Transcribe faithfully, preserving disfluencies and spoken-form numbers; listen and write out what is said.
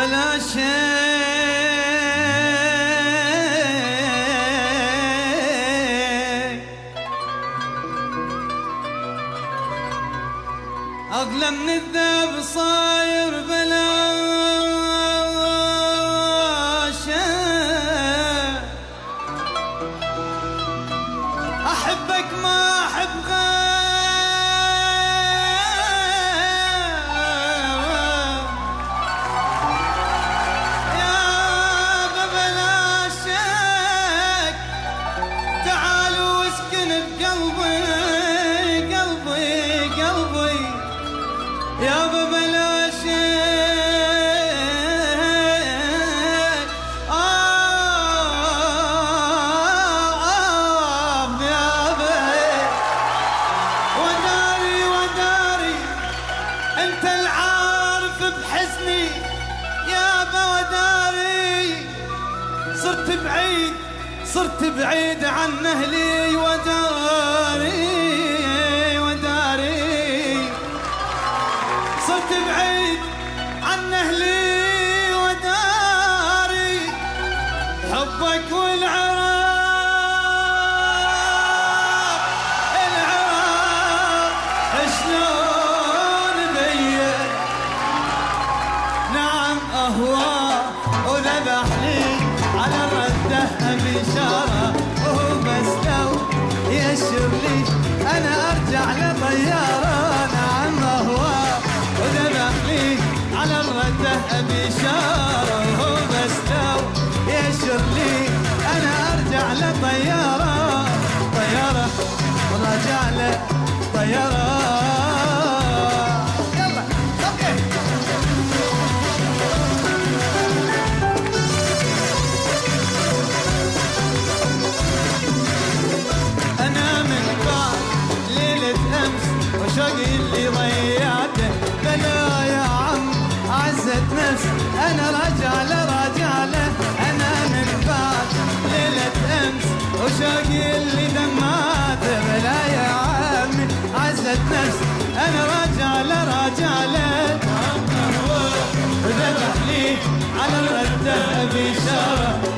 بلا شيء أغلى من الذهب صاير بلا شيء أحبك ما أحب يابا بلا شيء آه يابا وداري وداري انت العارف بحزني يابا وداري صرت بعيد صرت بعيد عن اهلي وداري صرت بعيد عن أهلي وداري حبك والعراق العراق شلون بيا نعم أهواه وذبح لي على رده بشارة وهو بس لو يشر لي أنا أرجع لطيارة نعم أهواه وذبح لي على الرده بشارة وهو بس لو يشر لي أنا أرجع لطيارة طيارة وراجع له طيارة يلا اوكي أنا من بعد ليلة أمس وشوقي اللي ضيعته بلا يا عم عزت نفس أنا راجع له راجع له أنا من بعد ليلة أمس وشوقي اللي دمعته بلا يا عم عزت نفس أنا راجع له راجع له وذبح لي على الرده بشارة